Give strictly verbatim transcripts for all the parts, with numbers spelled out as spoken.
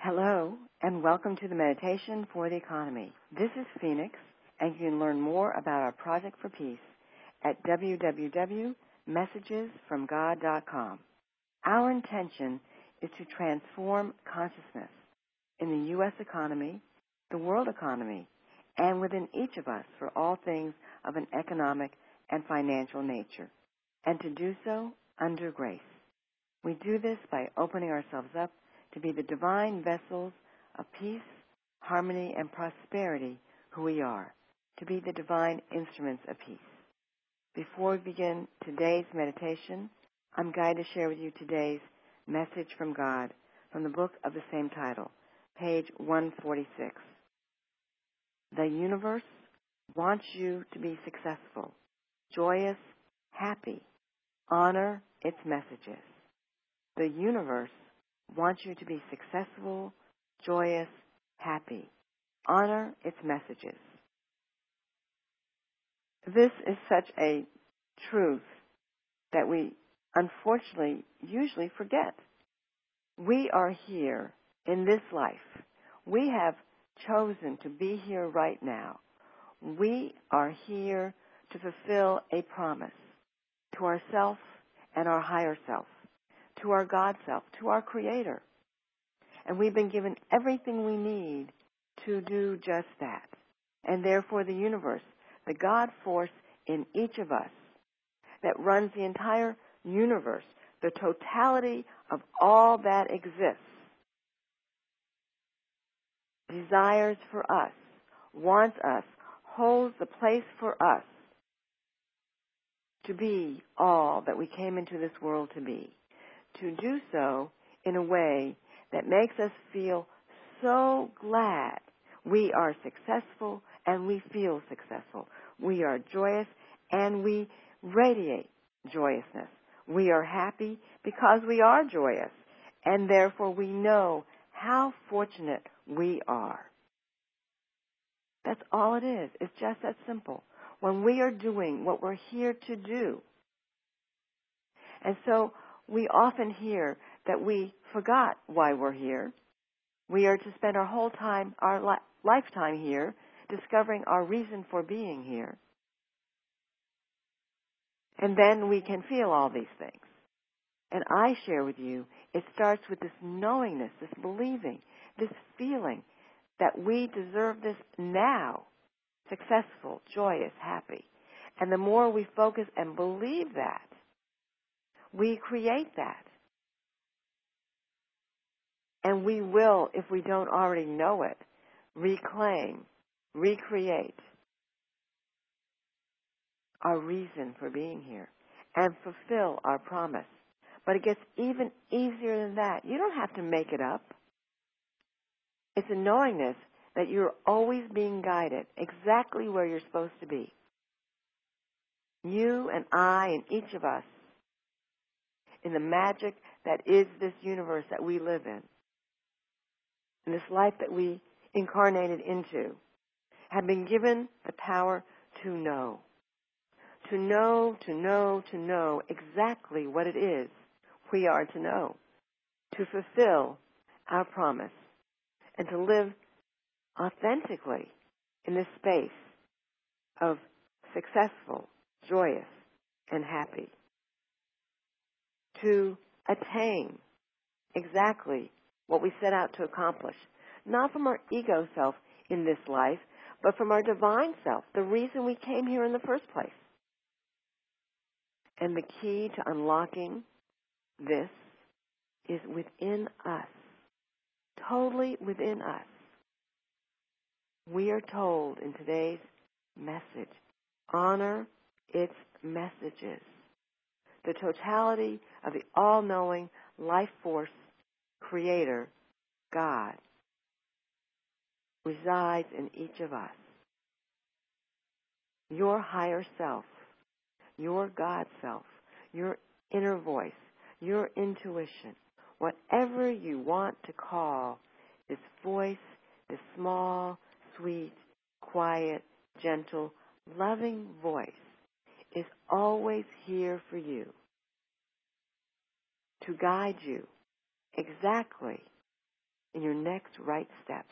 Hello, and welcome to the Meditation for the Economy. This is Phoenix, and you can learn more about our Project for Peace at w w w dot messages from god dot com. Our intention is to transform consciousness in the U S economy, the world economy, and within each of us for all things of an economic and financial nature, and to do so under grace. We do this by opening ourselves up to be the divine vessels of peace, harmony, and prosperity who we are, to be the divine instruments of peace. Before we begin today's meditation, I'm going to share with you today's message from God from the book of the same title, page one forty-six. The universe wants you to be successful, joyous, happy. Honor its messages. The universe wants you to be successful, joyous, happy. Honor its messages. This is such a truth that we unfortunately usually forget. We are here in this life. We have chosen to be here right now. We are here to fulfill a promise to ourself and our higher self, to our God self, to our Creator. And we've been given everything we need to do just that. And therefore the universe, the God force in each of us that runs the entire universe, the totality of all that exists, desires for us, wants us, holds the place for us to be all that we came into this world to be. To do so in a way that makes us feel so glad we are successful and we feel successful. We are joyous and we radiate joyousness. We are happy because we are joyous, and therefore we know how fortunate we are. That's all it is. It's just that simple. When we are doing what we're here to do. And so we often hear that we forgot why we're here. We are to spend our whole time, our li- lifetime here, discovering our reason for being here. And then we can feel all these things. And I share with you, it starts with this knowingness, this believing, this feeling that we deserve this now, successful, joyous, happy. And the more we focus and believe that, we create that. And we will, if we don't already know it, reclaim, recreate our reason for being here and fulfill our promise. But it gets even easier than that. You don't have to make it up. It's a knowingness that you're always being guided exactly where you're supposed to be. You and I and each of us, in the magic that is this universe that we live in, in this life that we incarnated into, have been given the power to know. To know, to know, to know exactly what it is we are to know. To fulfill our promise and to live authentically in this space of successful, joyous, and happy. To attain exactly what we set out to accomplish, not from our ego self in this life, but from our divine self, the reason we came here in the first place. And the key to unlocking this is within us, totally within us. We are told in today's message, honor its messages. The totality of the all-knowing life force, Creator, God, resides in each of us. Your higher self, your God self, your inner voice, your intuition, whatever you want to call this voice, this small, sweet, quiet, gentle, loving voice, is always here for you to guide you exactly in your next right steps.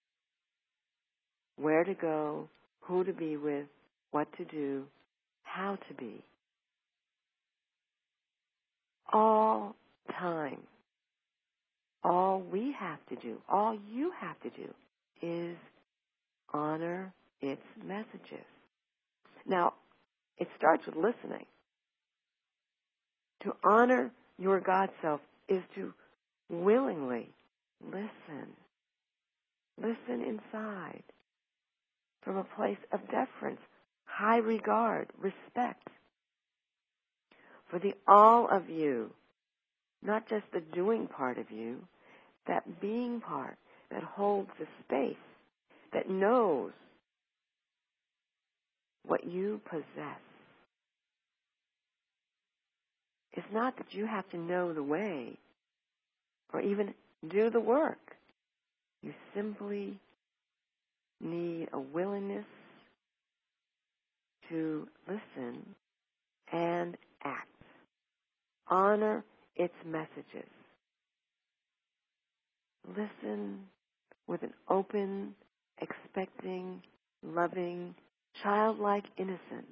Where to go, who to be with, what to do, how to be. All time. All we have to do, all you have to do, is honor its messages. Now, it starts with listening. To honor your God self is to willingly listen. Listen inside from a place of deference, high regard, respect for the all of you, not just the doing part of you, that being part that holds the space, that knows what you possess. It's not that you have to know the way or even do the work. You simply need a willingness to listen and act. Honor its messages. Listen with an open, expecting, loving, childlike innocence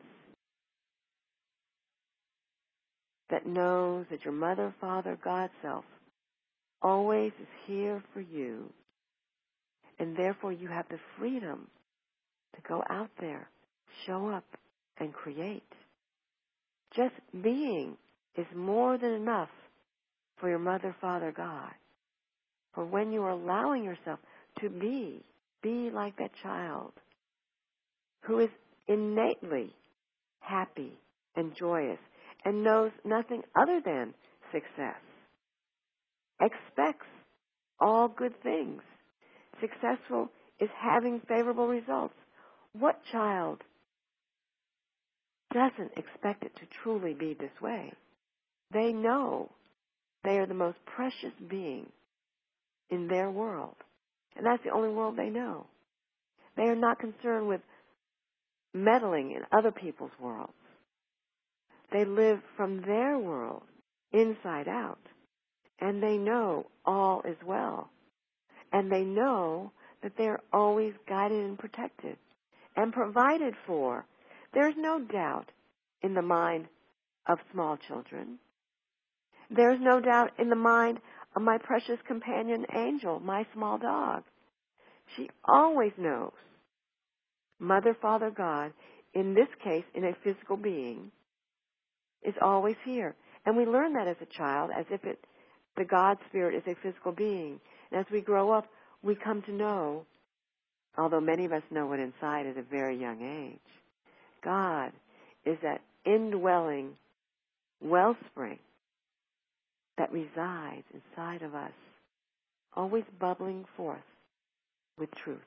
that knows that your mother, father, God self always is here for you, and therefore you have the freedom to go out there, show up, and create. Just being is more than enough for your mother, father, God. For when you are allowing yourself to be, be like that child who is innately happy and joyous and knows nothing other than success, expects all good things. Successful is having favorable results. What child doesn't expect it to truly be this way? They know they are the most precious being in their world. And that's the only world they know. They are not concerned with meddling in other people's worlds. They live from their world, inside out. And they know all is well. And they know that they are always guided and protected and provided for. There's no doubt in the mind of small children. There's no doubt in the mind of my precious companion angel, my small dog. She always knows. Mother, Father, God, in this case, in a physical being, is always here. And we learn that as a child, as if it, the God Spirit is a physical being. And as we grow up, we come to know, although many of us know it inside at a very young age, God is that indwelling wellspring that resides inside of us, always bubbling forth with truth,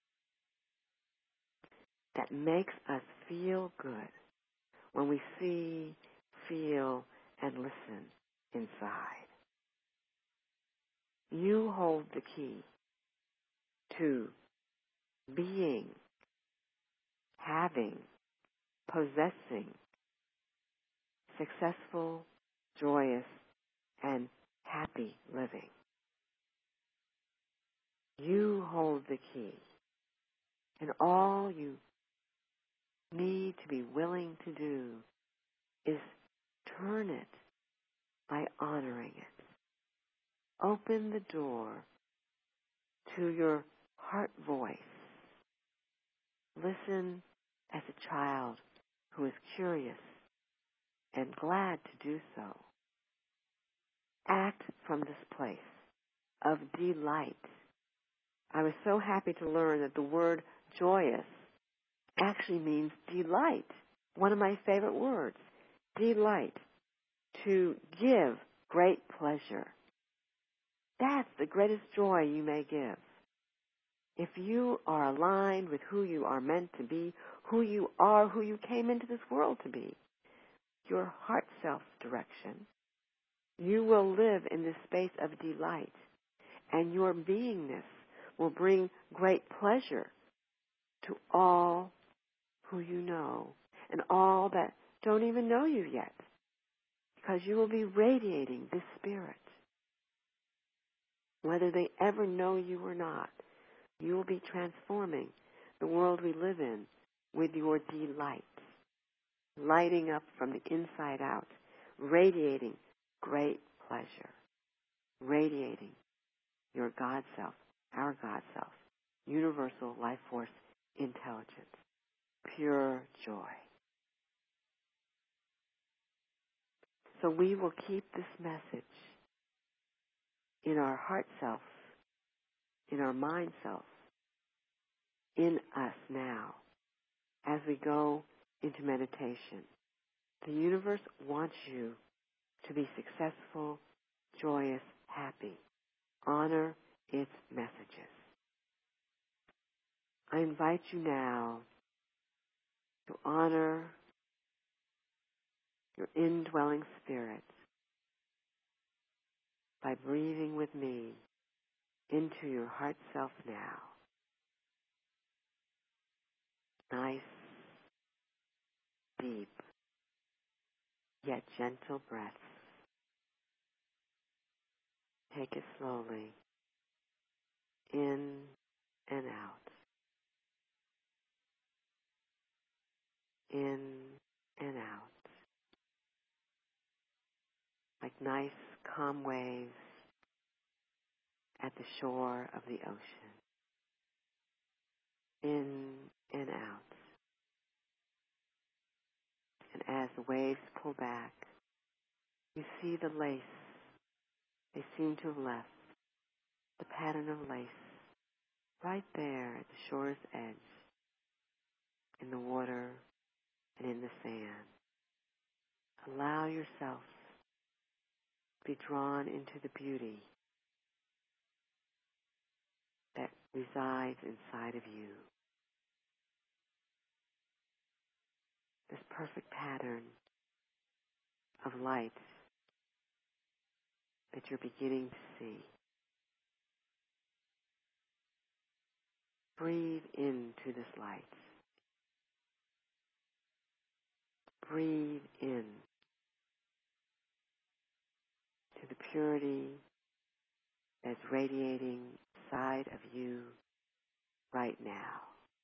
that makes us feel good when we see, feel, and listen inside. You hold the key to being, having, possessing successful, joyous, and happy living. You hold the key. And all you need to be willing to do is turn it by honoring it. Open the door to your heart voice. Listen as a child who is curious and glad to do so. Act from this place of delight. I was so happy to learn that the word joyous actually means delight. One of my favorite words, delight, to give great pleasure. That's the greatest joy you may give. If you are aligned with who you are meant to be, who you are, who you came into this world to be, your heart self direction, you will live in this space of delight, and your beingness will bring great pleasure to all who you know and all that don't even know you yet, because you will be radiating this spirit. Whether they ever know you or not, you will be transforming the world we live in with your delight, lighting up from the inside out, radiating great pleasure, radiating your God self, our God self, universal life force intelligence, pure joy. So we will keep this message in our heart self, in our mind self, in us now as we go into meditation. The universe wants you to be successful, joyous, happy. Honor its messages. I invite you now to honor your indwelling spirit by breathing with me into your heart self now. Nice, deep, yet gentle breaths. Take it slowly, in and out, in and out, like nice, calm waves at the shore of the ocean. In and out. And as the waves pull back, you see the lace. They seem to have left the pattern of lace right there at the shore's edge, in the water and in the sand. Allow yourself to be drawn into the beauty that resides inside of you. This perfect pattern of light that you're beginning to see. Breathe into this light. Breathe in to the purity that's radiating inside of you right now.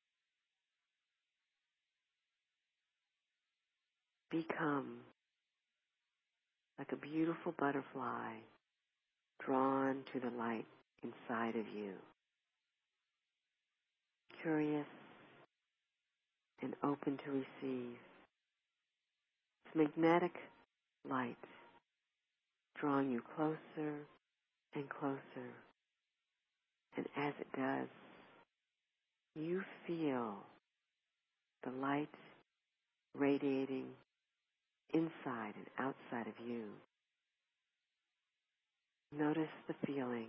Become like a beautiful butterfly drawn to the light inside of you. Curious and open to receive this magnetic light drawing you closer and closer. And as it does, you feel the light radiating inside and outside of you. Notice the feeling.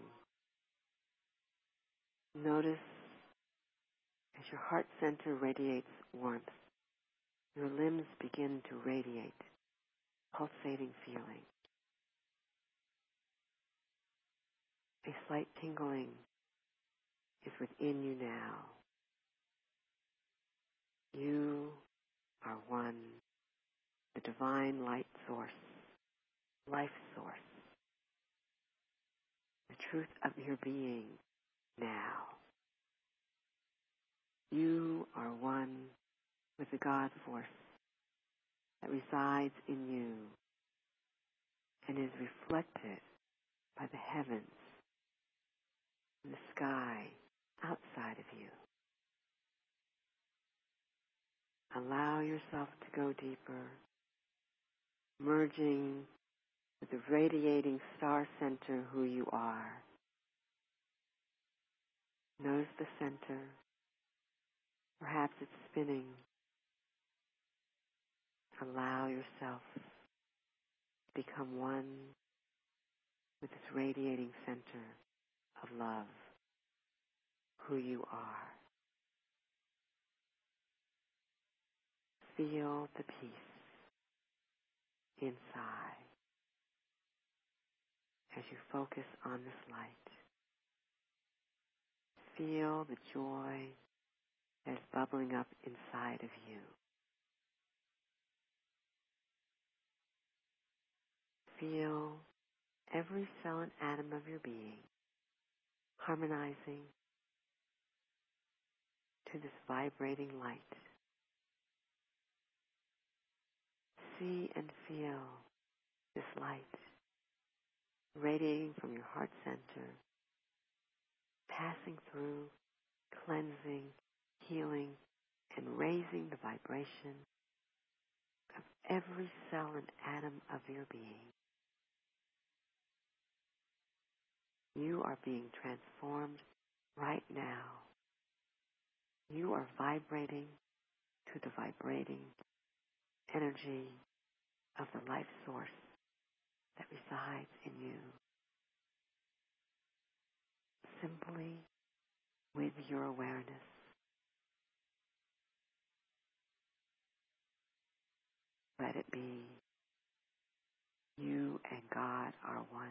Notice as your heart center radiates warmth, your limbs begin to radiate pulsating feeling. A slight tingling is within you now. You are one, the divine light source, life source, the truth of your being now. You are one with the God force that resides in you and is reflected by the heavens and the sky outside of you. Allow yourself to go deeper, merging with the radiating star center who you are. Notice the center. Perhaps it's spinning. Allow yourself to become one with this radiating center of love, who you are. Feel the peace inside as you focus on this light. Feel the joy that is bubbling up inside of you. Feel every cell and atom of your being harmonizing to this vibrating light. See and feel this light radiating from your heart center, passing through, cleansing, healing, and raising the vibration of every cell and atom of your being. You are being transformed right now. You are vibrating to the vibrating energy of the life source that resides in you. Simply with your awareness. Let it be. You and God are one.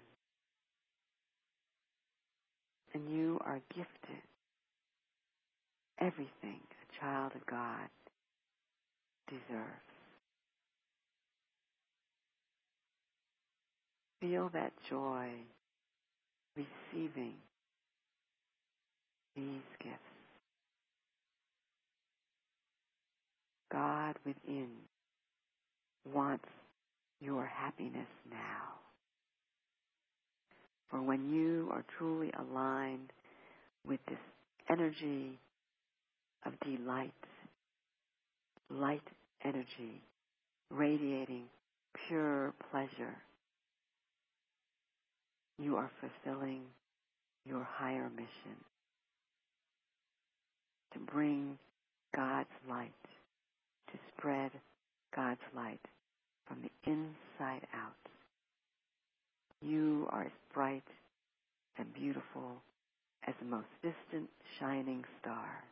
And you are gifted everything a child of God deserves. Feel that joy receiving these gifts. God within wants your happiness now. For when you are truly aligned with this energy of delight, light energy, radiating pure pleasure, you are fulfilling your higher mission to bring God's light, to spread God's light from the inside out. You are as bright and beautiful as the most distant shining star,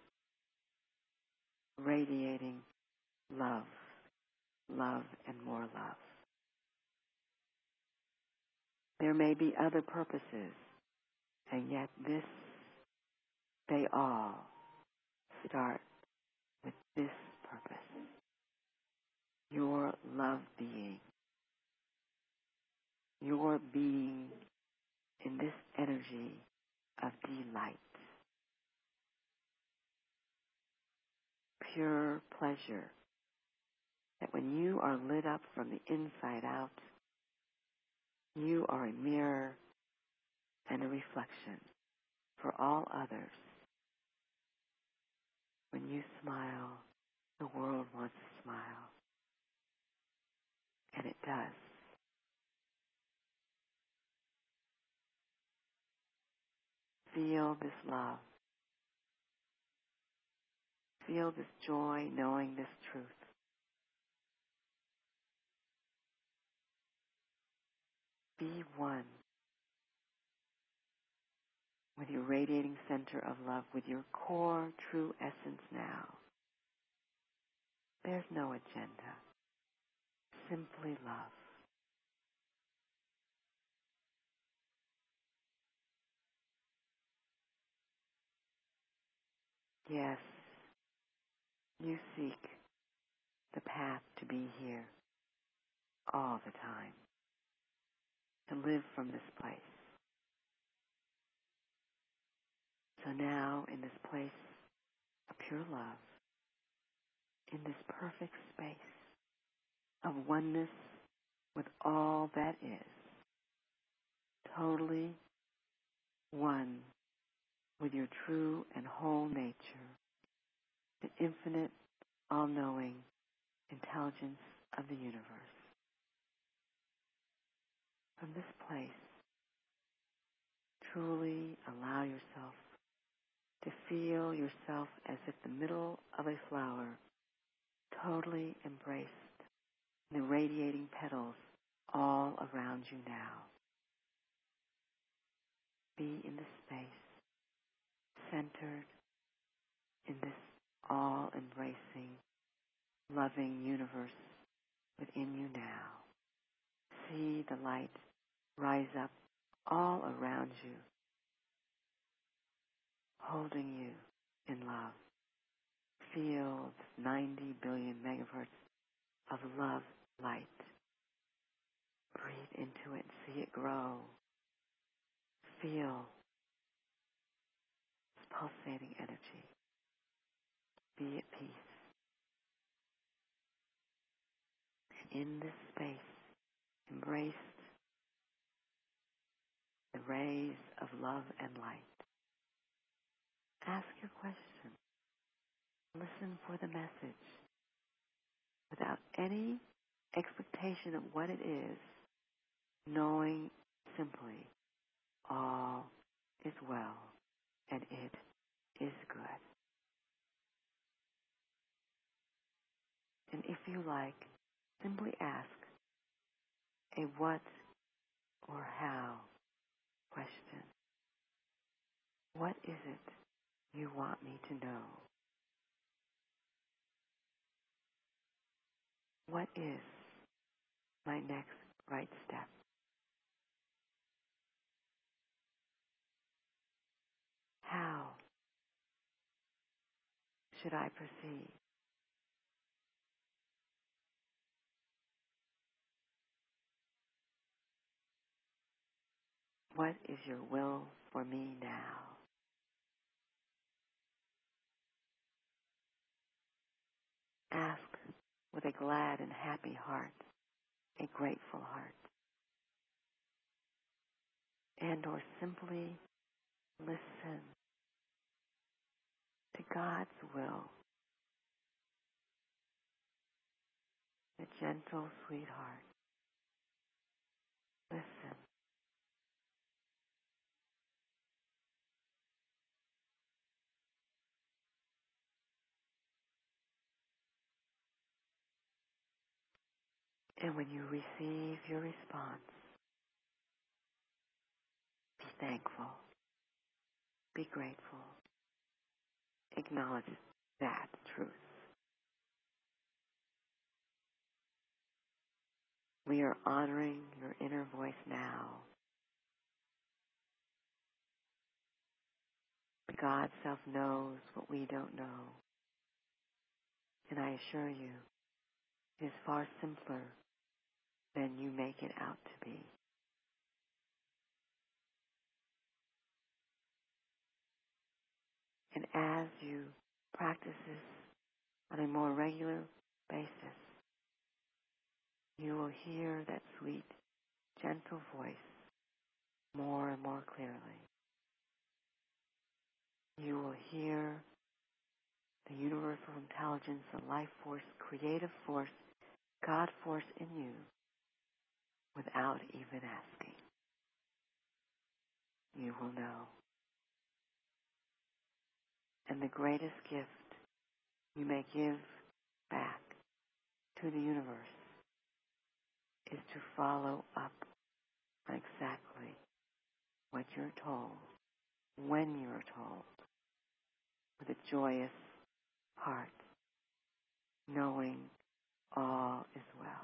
radiating love, love, and more love. There may be other purposes, and yet this, they all start with this purpose. Your love being, your being in this energy of delight, pure pleasure, that when you are lit up from the inside out, you are a mirror and a reflection for all others. When you smile, the world wants to smile. And it does. Feel this love. Feel this joy knowing this truth. Be one with your radiating center of love, with your core true essence now. There's no agenda. Simply love. Yes, you seek the path to be here all the time, to live from this place. So now, in this place of pure love, in this perfect space of oneness with all that is, totally one with your true and whole nature, the infinite, all-knowing intelligence of the universe. From this place, truly allow yourself to feel yourself as if the middle of a flower, totally embraced, the radiating petals all around you now. Be in this space, centered in this all-embracing, loving universe within you now. See the light rise up all around you, holding you in love. Feel this ninety billion megahertz of love light. Breathe into it and see it grow. Feel pulsating energy. Be at peace. In this space, embrace the rays of love and light. Ask your question. Listen for the message without any expectation of what it is, knowing simply all is well and it is good. And if you like, simply ask a what or how question. What is it you want me to know? What is my next right step? How should I proceed? What is your will for me now? Ask with a glad and happy heart, a grateful heart, and or simply listen to God's will, the gentle sweetheart. Listen. And when you receive your response, be thankful, be grateful, acknowledge that truth. We are honoring your inner voice now. God self knows what we don't know. And I assure you, it is far simpler than you make it out to be. And as you practice this on a more regular basis, you will hear that sweet, gentle voice more and more clearly. You will hear the universal intelligence, the life force, creative force, God force in you without even asking. You will know. And the greatest gift you may give back to the universe is to follow up on exactly what you're told, when you're told, with a joyous heart, knowing all is well.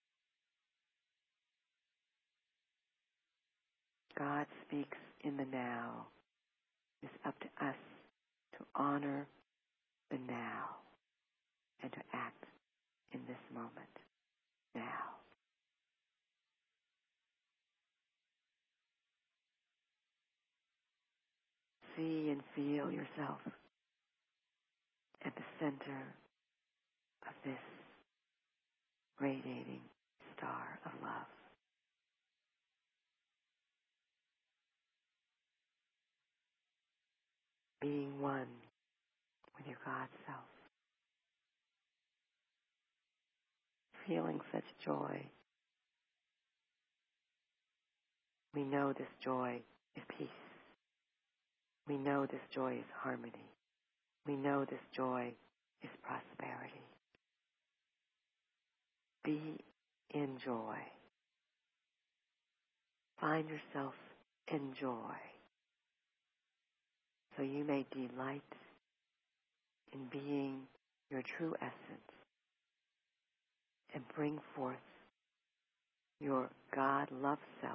God speaks in the now. It's up to us to honor the now and to act in this moment, now. See and feel yourself at the center of this radiating star of love. Being one with your God self. Feeling such joy. We know this joy is peace. We know this joy is harmony. We know this joy is prosperity. Be in joy. Find yourself in joy, so you may delight in being your true essence and bring forth your God-love self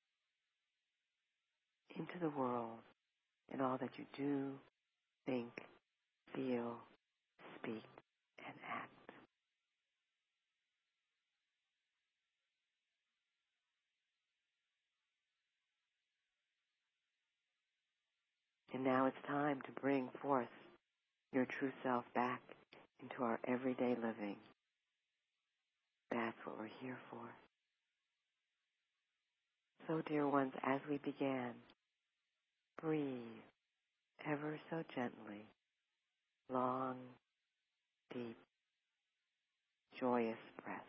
into the world in all that you do, think, feel, speak, and act. And now it's time to bring forth your true self back into our everyday living. That's what we're here for. So, dear ones, as we began, breathe ever so gently, long, deep, joyous breaths.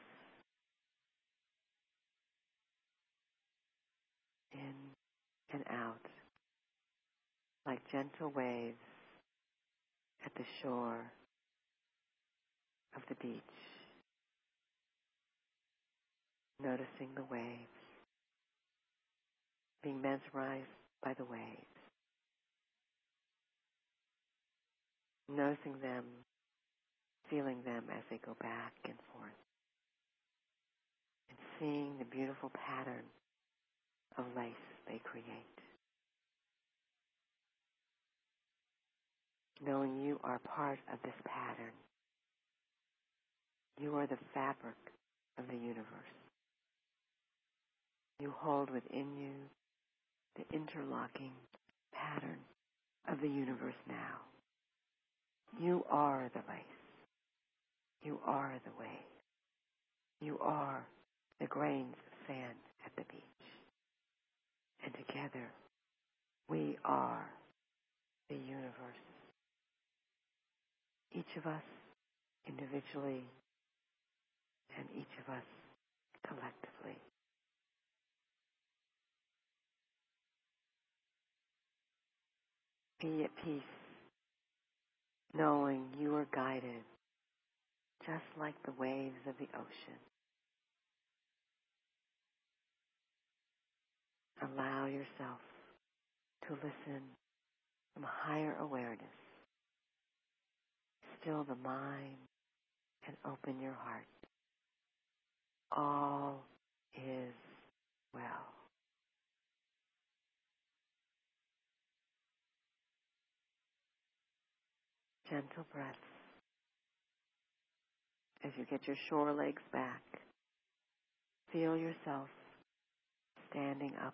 In and out, like gentle waves at the shore of the beach, noticing the waves, being mesmerized by the waves, noticing them, feeling them as they go back and forth, and seeing the beautiful pattern of lace they create. Knowing you are part of this pattern. You are the fabric of the universe. You hold within you the interlocking pattern of the universe now. You are the lace. You are the wave. You are the grains of sand at the beach. And together, we are the universe. Each of us individually and each of us collectively. Be at peace, knowing you are guided just like the waves of the ocean. Allow yourself to listen from higher awareness. Still the mind and open your heart. All is well. Gentle breaths as you get your shore legs back. Feel yourself standing up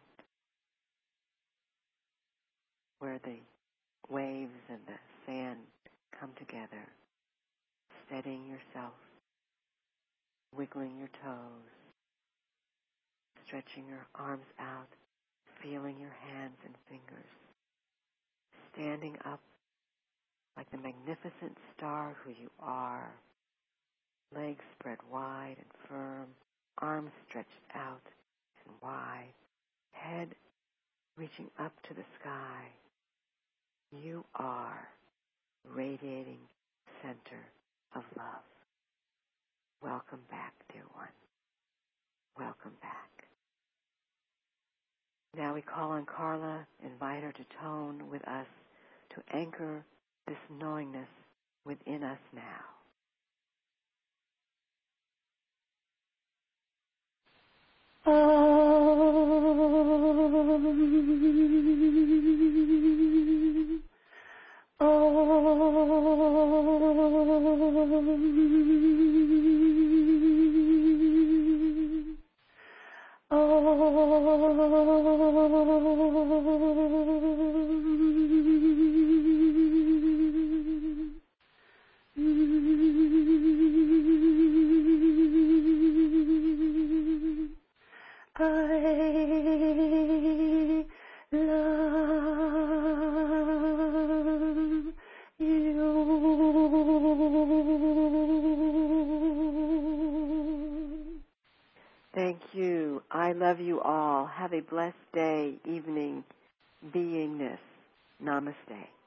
where the waves and the sand come together. Steadying yourself, wiggling your toes, stretching your arms out, feeling your hands and fingers. Standing up like the magnificent star who you are. Legs spread wide and firm, arms stretched out and wide, head reaching up to the sky. You are radiating center of love. Welcome back, dear one. Welcome back. Now we call on Carla, invite her to tone with us to anchor this knowingness within us now. Thank you. I love you all. Have a blessed day, evening, beingness. Namaste.